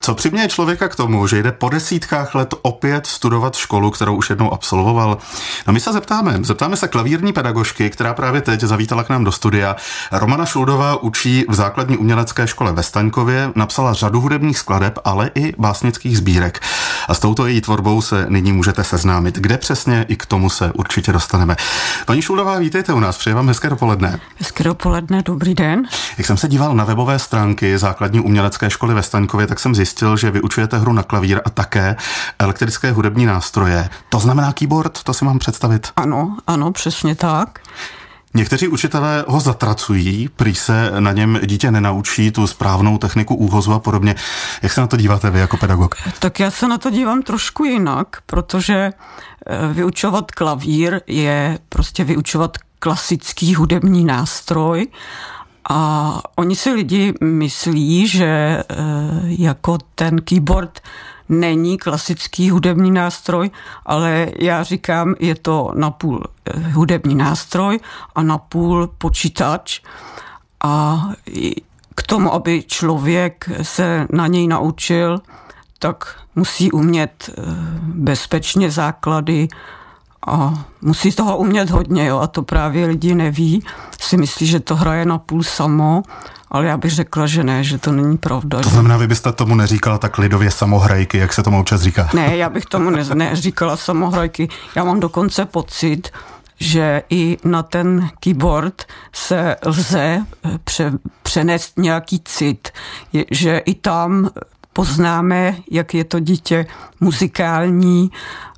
Co přiměje člověka k tomu, že jde po desítkách let opět studovat školu, kterou už jednou absolvoval? No my se zeptáme se klavírní pedagožky, která právě teď zavítala k nám do studia. Romana Šuldová učí v základní umělecké škole ve Staňkově, napsala řadu hudebních skladeb, ale i básnických sbírek. A s touto její tvorbou se nyní můžete seznámit. Kde přesně, i k tomu se určitě dostaneme. Paní Šuldová, vítejte u nás, přeji vám hezké dopoledne. Hezké dopoledne, dobrý den. Jak jsem se díval na webové stránky základní umělecké školy ve Staňkově, tak jsem zjistil, že vyučujete hru na klavír a také elektrické hudební nástroje. To znamená keyboard, to si mám představit? Ano, přesně tak. Někteří učitelé ho zatracují, prý se na něm dítě nenaučí tu správnou techniku úhozu a podobně. Jak se na to díváte vy jako pedagog? Tak já se na to dívám trošku jinak, protože vyučovat klavír je prostě vyučovat klasický hudební nástroj a oni si lidi myslí, že jako ten keyboard není klasický hudební nástroj, ale já říkám, je to napůl hudební nástroj a napůl počítač. A k tomu, aby člověk se na něj naučil, tak musí umět bezpečně základy a musí toho umět hodně, jo, a to právě lidi neví. Si myslí, že to hraje napůl samo, ale já bych řekla, že ne, že to není pravda. To znamená, vy byste tomu neříkala tak lidově samohrajky, jak se tomu občas říká? Ne, já bych tomu neříkala samohrajky. Já mám dokonce pocit, že i na ten keyboard se lze přenést nějaký cit, že i tam poznáme, jak je to dítě muzikální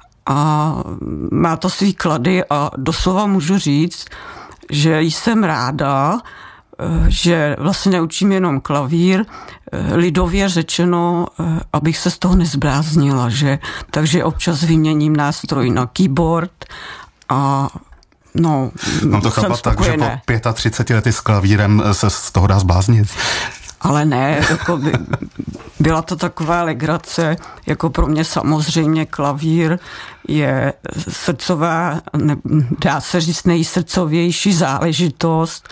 a má to svý klady a doslova můžu říct, že jsem ráda, že vlastně neučím jenom klavír, lidově řečeno, abych se z toho nezbláznila, takže občas vyměním nástroj na keyboard a mám to chápat tak, že po 35 lety s klavírem se z toho dá zbláznit? Ale ne, byla to taková legrace, jako pro mě samozřejmě klavír je srdcová, dá se říct nejsrdcovější záležitost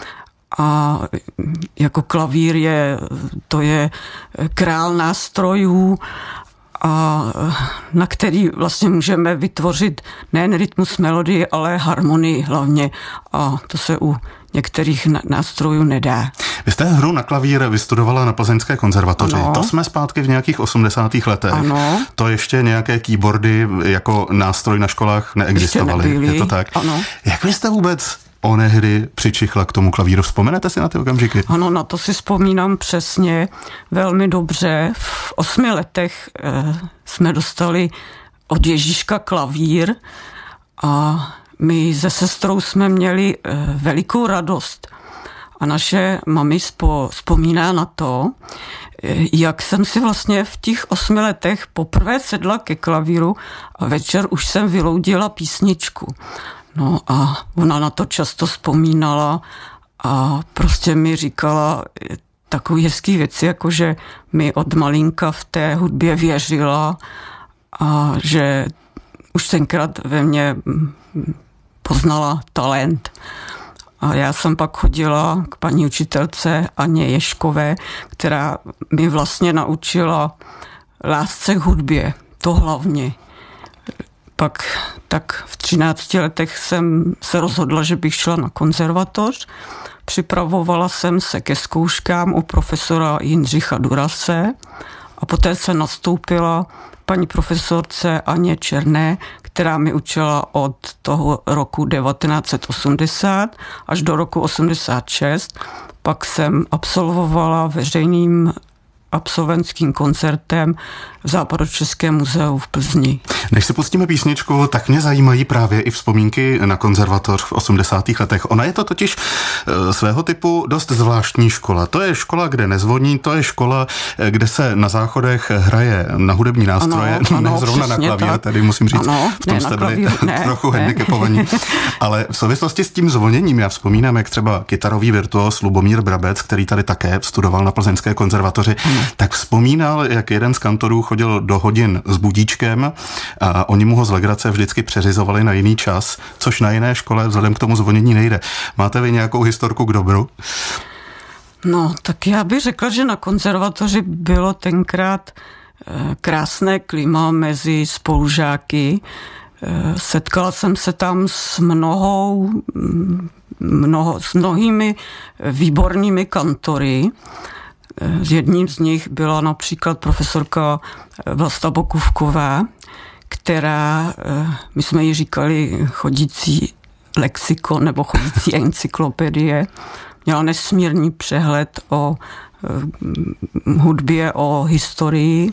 a jako klavír to je král nástrojů, a na který vlastně můžeme vytvořit nejen rytmus, melodii, ale harmonii hlavně a to se u některých nástrojů nedá. Vy jste hru na klavír vystudovala na Plzeňské konzervatoři. Ano. To jsme zpátky v nějakých 80. letech. Ano. To ještě nějaké keyboardy jako nástroj na školách neexistovaly. Je to tak? Ano. Jak vy jste vůbec onehdy přičichla k tomu klavíru? Vzpomenete si na ty okamžiky? Ano, na to si vzpomínám přesně, velmi dobře. V 8 letech jsme dostali od Ježíška klavír a my se sestrou jsme měli velikou radost. A naše mami vzpomíná na to, jak jsem si vlastně v těch 8 letech poprvé sedla ke klavíru a večer už jsem vyloudila písničku. No a ona na to často vzpomínala a prostě mi říkala takové hezké věci, jako že mi od malinka v té hudbě věřila a že už tenkrát ve mně poznala talent. A já jsem pak chodila k paní učitelce Aně Ješkové, která mi vlastně naučila lásce k hudbě, to hlavně. Pak tak v 13 letech jsem se rozhodla, že bych šla na konzervatoř. Připravovala jsem se ke zkouškám u profesora Jindřicha Durase a poté se nastoupila paní profesorce Aně Černé, která mi učila od toho roku 1980 až do roku 86. Pak jsem absolvovala veřejným absolventským koncertem v Západočeském muzeu v Plzni. Než si pustíme písničku, tak mě zajímají právě i vzpomínky na konzervatoř v 80. letech. Ona je to totiž svého typu dost zvláštní škola. To je škola, kde nezvoní, to je škola, kde se na záchodech hraje na hudební nástroje, ano, ne zrovna na klavír, tak. Tady musím říct, ano, v tom jste byli trochu ne. handicapovaní. Ale v souvislosti s tím zvoněním, já vzpomínám, jak třeba kytarový virtuos Lubomír Brabec, který tady také studoval na Plzeňské konzervatoři, tak vzpomínal, jak jeden z kantorů chodil do hodin s budíčkem a oni mu ho z legrace vždycky přeřizovali na jiný čas, což na jiné škole vzhledem k tomu zvonění nejde. Máte vy nějakou historku k dobru? No, tak já bych řekla, že na konzervatoři bylo tenkrát krásné klima mezi spolužáky. Setkala jsem se tam s mnohými výbornými kantory. Jedním z nich byla například profesorka Vlasta Bokůvková, která, my jsme jí říkali chodící lexikon nebo chodící encyklopedie, měla nesmírný přehled o hudbě, o historii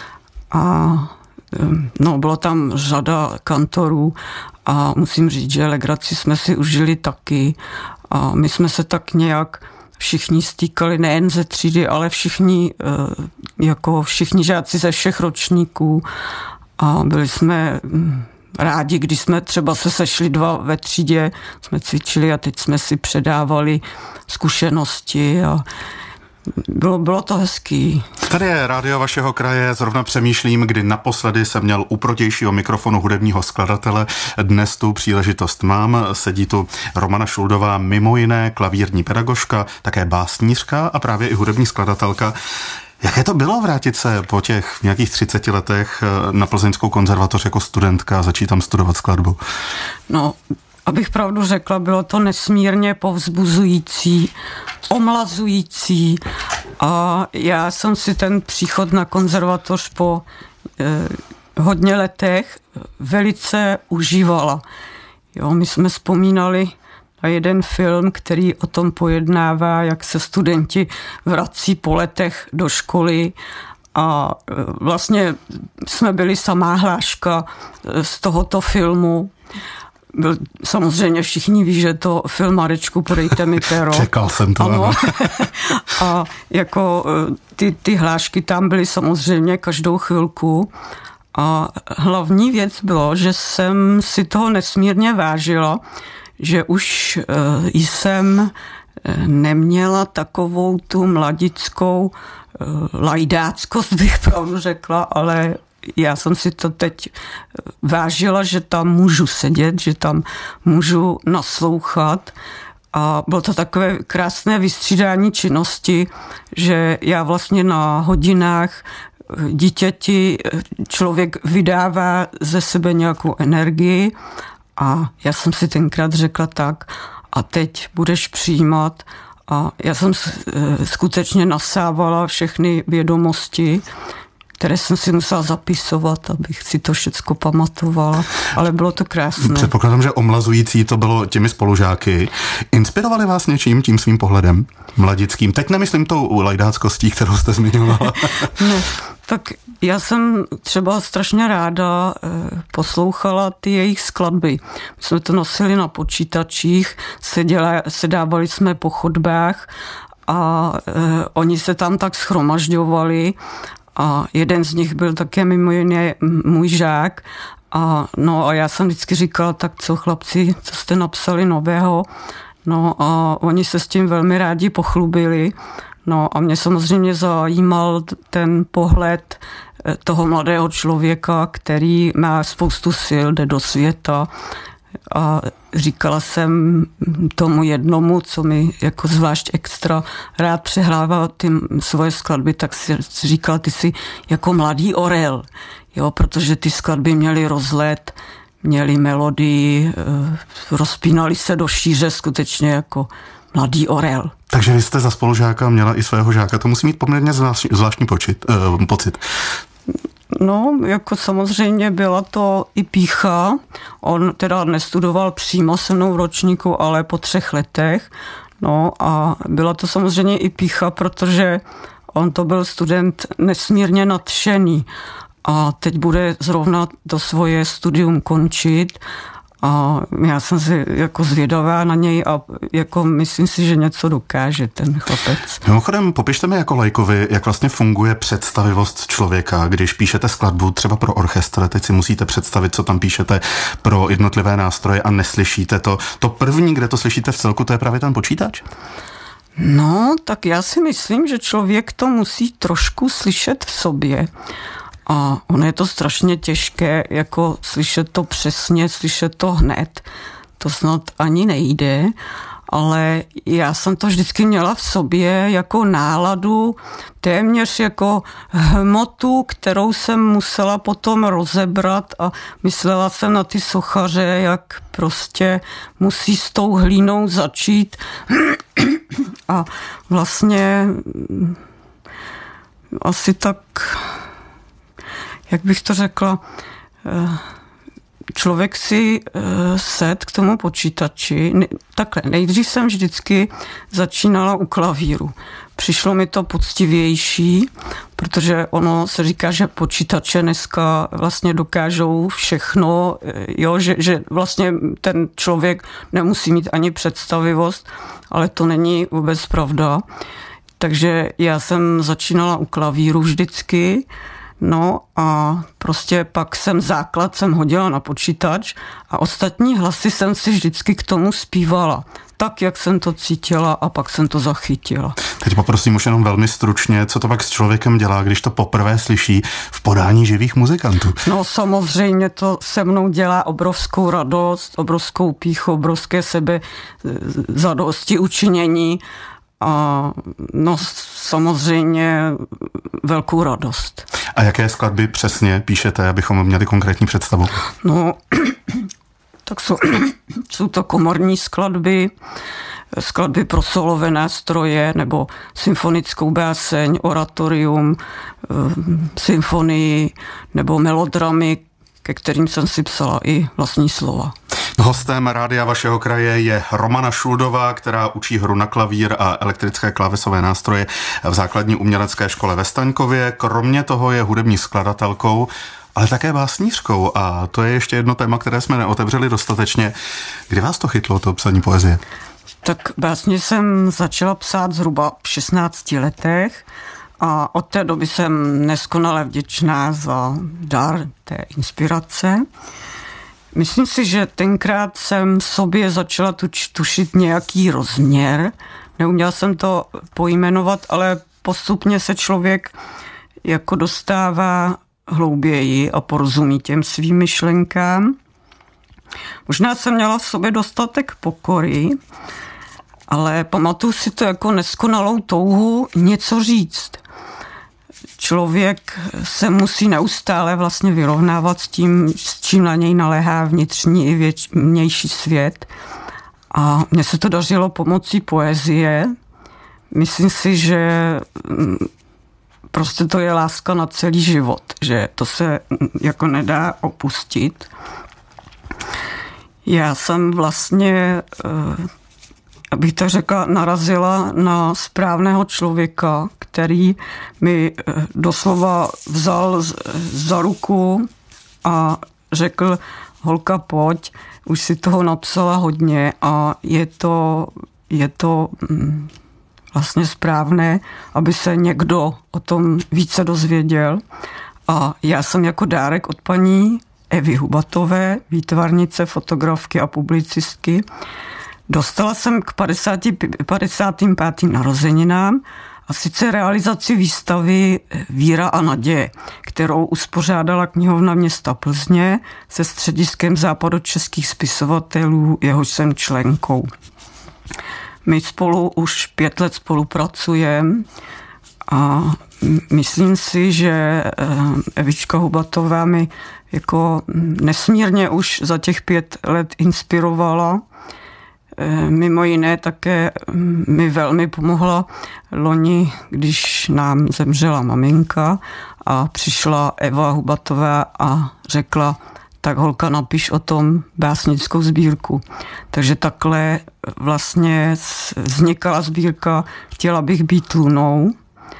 a no, bylo tam řada kantorů a musím říct, že legraci jsme si užili taky a my jsme se tak nějak všichni stýkali nejen ze třídy, ale všichni žáci ze všech ročníků a byli jsme rádi, když jsme třeba se sešli 2 ve třídě, jsme cvičili a teď jsme si předávali zkušenosti a bylo to hezký. Tady je rádio vašeho kraje, zrovna přemýšlím, kdy naposledy jsem měl u protějšího mikrofonu hudebního skladatele. Dnes tu příležitost mám. Sedí tu Romana Šuldová, mimo jiné klavírní pedagožka, také básnířka a právě i hudební skladatelka. Jaké to bylo vrátit se po těch nějakých 30 letech na Plzeňskou konzervatoř jako studentka a začít tam studovat skladbu? No, abych pravdu řekla, bylo to nesmírně povzbuzující, omlazující a já jsem si ten příchod na konzervatoř po hodně letech velice užívala. Jo, my jsme vzpomínali na jeden film, který o tom pojednává, jak se studenti vrací po letech do školy a vlastně jsme byli samá hláška z tohoto filmu. Samozřejmě všichni ví, že to film Marečku, podejte mi péro. Čekal jsem to. Ano. A jako ty hlášky tam byly samozřejmě každou chvilku. A hlavní věc bylo, že jsem si toho nesmírně vážila, že už jsem neměla takovou tu mladickou lajdáckost, bych pravdu řekla, ale já jsem si to teď vážila, že tam můžu sedět, že tam můžu naslouchat a bylo to takové krásné vystřídání činnosti, že já vlastně na hodinách dítěti člověk vydává ze sebe nějakou energii a já jsem si tenkrát řekla tak a teď budeš přijímat a já jsem skutečně nasávala všechny vědomosti, které jsem si musela zapisovat, abych si to všecko pamatovala, ale bylo to krásné. Předpokládám, že omlazující to bylo těmi spolužáky. Inspirovali vás něčím, tím svým pohledem mladickým? Teď nemyslím tou lajdáckostí, kterou jste zmiňovala. Ne, tak já jsem třeba strašně ráda poslouchala ty jejich skladby. My jsme to nosili na počítačích, sedávali jsme po chodbách a oni se tam tak shromažďovali a jeden z nich byl také mimo jiné můj žák a já jsem vždycky říkala, tak co chlapci, co jste napsali nového, no a oni se s tím velmi rádi pochlubili, no a mě samozřejmě zajímal ten pohled toho mladého člověka, který má spoustu sil, jde do světa a říkala jsem tomu jednomu, co mi jako zvlášť extra rád přehrával ty svoje skladby, tak si říkal, ty jsi jako mladý orel, jo, protože ty skladby měly rozlet, měly melodii, rozpínali se do šíře skutečně jako mladý orel. Takže vy jste za spolužáka měla i svého žáka, to musí mít poměrně zvláštní pocit. No, jako samozřejmě byla to i pýcha. On teda nestudoval přímo se mnou v ročníku, ale po 3 letech. No a byla to samozřejmě i pýcha, protože on to byl student nesmírně nadšený. A teď bude zrovna to svoje studium končit. A já jsem si jako zvědavá na něj a jako myslím si, že něco dokáže ten chlapec. Mimochodem, popište mi jako laikovi, jak vlastně funguje představivost člověka, když píšete skladbu třeba pro orchestr, teď si musíte představit, co tam píšete pro jednotlivé nástroje a neslyšíte to. To první, kde to slyšíte v celku, to je právě ten počítač? No, tak já si myslím, že člověk to musí trošku slyšet v sobě. A ono je to strašně těžké, jako slyšet to přesně, slyšet to hned. To snad ani nejde, ale já jsem to vždycky měla v sobě jako náladu, téměř jako hmotu, kterou jsem musela potom rozebrat a myslela jsem na ty sochaře, jak prostě musí s tou hlínou začít a vlastně asi tak, jak bych to řekla, člověk si sedl k tomu počítači. Takhle, nejdřív jsem vždycky začínala u klavíru. Přišlo mi to poctivější, protože ono se říká, že počítače dneska vlastně dokážou všechno, jo, že vlastně ten člověk nemusí mít ani představivost, ale to není vůbec pravda. Takže já jsem začínala u klavíru vždycky, no a prostě pak základ jsem hodila na počítač a ostatní hlasy jsem si vždycky k tomu zpívala. Tak, jak jsem to cítila a pak jsem to zachytila. Teď poprosím už jenom velmi stručně, co to pak s člověkem dělá, když to poprvé slyší v podání živých muzikantů? No samozřejmě to se mnou dělá obrovskou radost, obrovskou pýchu, obrovské zadosti učinění a no samozřejmě velkou radost. A jaké skladby přesně píšete, abychom měli konkrétní představu? No, tak jsou to komorní skladby pro solové nástroje nebo symfonickou báseň, oratorium, symfonii nebo melodramy, ke kterým jsem si psala i vlastní slova. Hostem Rádia vašeho kraje je Romana Šuldová, která učí hru na klavír a elektrické klávesové nástroje v základní umělecké škole ve Staňkově. Kromě toho je hudební skladatelkou, ale také básnířkou. A to je ještě jedno téma, které jsme neotevřeli dostatečně. Kdy vás to chytlo, to psaní poezie? Tak básně jsem začala psát zhruba v 16 letech a od té doby jsem neskonale vděčná za dar té inspirace. Myslím si, že tenkrát jsem sobě začala tušit nějaký rozměr. Neuměla jsem to pojmenovat, ale postupně se člověk jako dostává hlouběji a porozumí těm svým myšlenkám. Možná jsem měla v sobě dostatek pokory, ale pamatuju si to jako neskonalou touhu něco říct. Člověk se musí neustále vlastně vyrovnávat s čím na něj naléhá vnitřní i vnější svět. A mně se to dařilo pomocí poezie. Myslím si, že prostě to je láska na celý život, že to se jako nedá opustit. Já jsem vlastně, abych to řekla, narazila na správného člověka, který mi doslova vzal za ruku a řekl: holka, pojď, už si toho napsala hodně a je to vlastně správné, aby se někdo o tom více dozvěděl. A já jsem jako dárek od paní Evy Hubatové, výtvarnice, fotografky a publicistky, dostala jsem k 55. narozeninám a sice realizaci výstavy Víra a naděje, kterou uspořádala knihovna města Plzně se střediskem západočeských spisovatelů, jehož jsem členkou. My spolu už 5 let spolupracujeme a myslím si, že Evička Hubatová mi jako nesmírně už za těch 5 let inspirovala. Mimo jiné také mi velmi pomohla loni, když nám zemřela maminka a přišla Eva Hubatová a řekla: tak holka, napiš o tom básnickou sbírku. Takže takhle vlastně vznikala sbírka Chtěla bych být lunou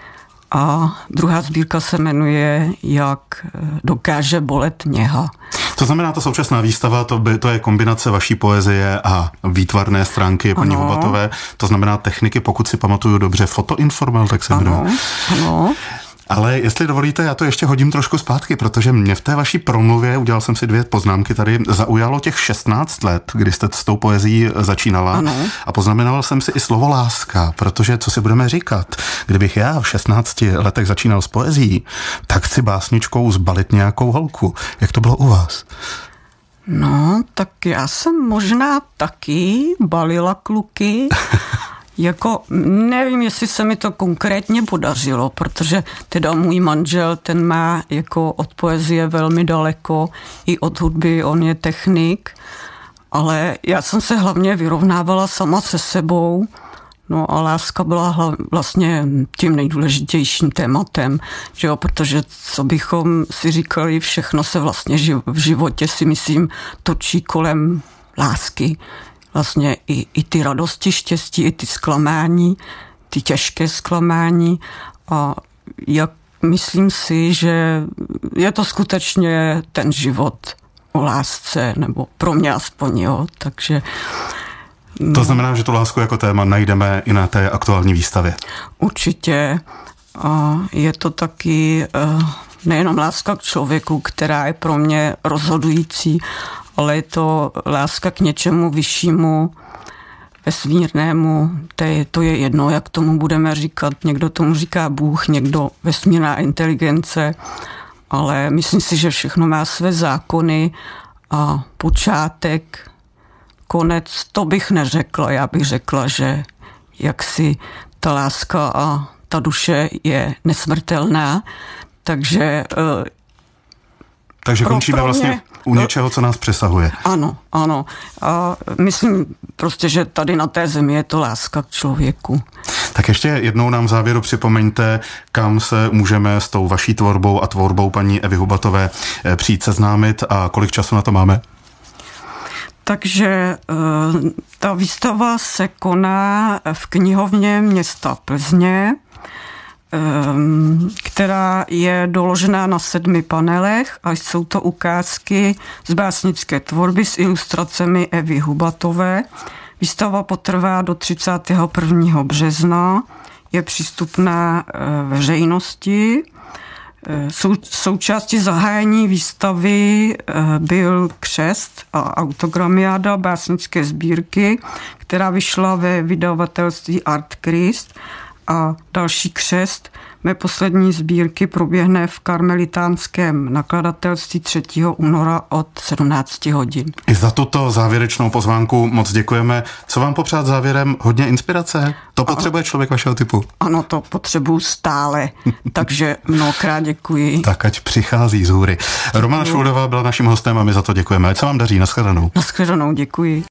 a druhá sbírka se jmenuje Jak dokáže bolet něha. To znamená, ta současná výstava, to je kombinace vaší poezie a výtvarné stránky paní Hubatové. To znamená techniky, pokud si pamatuju dobře, fotoinformel, tak se jmenuje. Ano. Ale jestli dovolíte, já to ještě hodím trošku zpátky, protože mě v té vaší promluvě, udělal jsem si 2 poznámky tady, zaujalo těch 16 let, kdy jste s tou poezií začínala. Ano. A poznamenal jsem si i slovo láska, protože co si budeme říkat, kdybych já v 16 letech začínal s poezií, tak chci básničkou zbalit nějakou holku. Jak to bylo u vás? No, tak já jsem možná taky balila kluky. Jako nevím, jestli se mi to konkrétně podařilo, protože teda můj manžel, ten má jako od poezie velmi daleko, i od hudby, on je technik, ale já jsem se hlavně vyrovnávala sama se sebou, no a láska byla vlastně tím nejdůležitějším tématem, že jo, protože co bychom si říkali, všechno se vlastně v životě si myslím točí kolem lásky. Vlastně i ty radosti, štěstí, i ty zklamání, ty těžké zklamání a jak myslím si, že je to skutečně ten život o lásce, nebo pro mě aspoň, jo, takže... To znamená, že tu lásku jako téma najdeme i na té aktuální výstavě. Určitě. A je to taky nejenom láska k člověku, která je pro mě rozhodující, ale je to láska k něčemu vyššímu, vesmírnému. To je jedno, jak tomu budeme říkat. Někdo tomu říká Bůh, někdo vesmírná inteligence, ale myslím si, že všechno má své zákony a počátek, konec, to bych neřekla. Já bych řekla, že jaksi ta láska a ta duše je nesmrtelná, takže končíme vlastně u něčeho, co nás přesahuje. Ano. A myslím prostě, že tady na té zemi je to láska k člověku. Tak ještě jednou nám v závěru připomeňte, kam se můžeme s tou vaší tvorbou a tvorbou paní Evy Hubatové přijít seznámit a kolik času na to máme? Takže ta výstava se koná v knihovně města Plzně, která je doložená na 7 panelech a jsou to ukázky z básnické tvorby s ilustracemi Evy Hubatové. Výstava potrvá do 31. března, je přístupná veřejnosti. Součástí zahájení výstavy byl křest a autogramiáda básnické sbírky, která vyšla ve vydavatelství Art Christ, a další křest mé poslední sbírky proběhne v karmelitánském nakladatelství 3. února od 17 hodin. I za tuto závěrečnou pozvánku moc děkujeme. Co vám popřát závěrem? Hodně inspirace? To potřebuje člověk vašeho typu? Ano, to potřebuju stále, takže mnohokrát děkuji. Tak ať přichází z hůry. Romana Šuldová byla naším hostem a my za to děkujeme. Ať se vám daří. Nashledanou. Nashledanou, děkuji.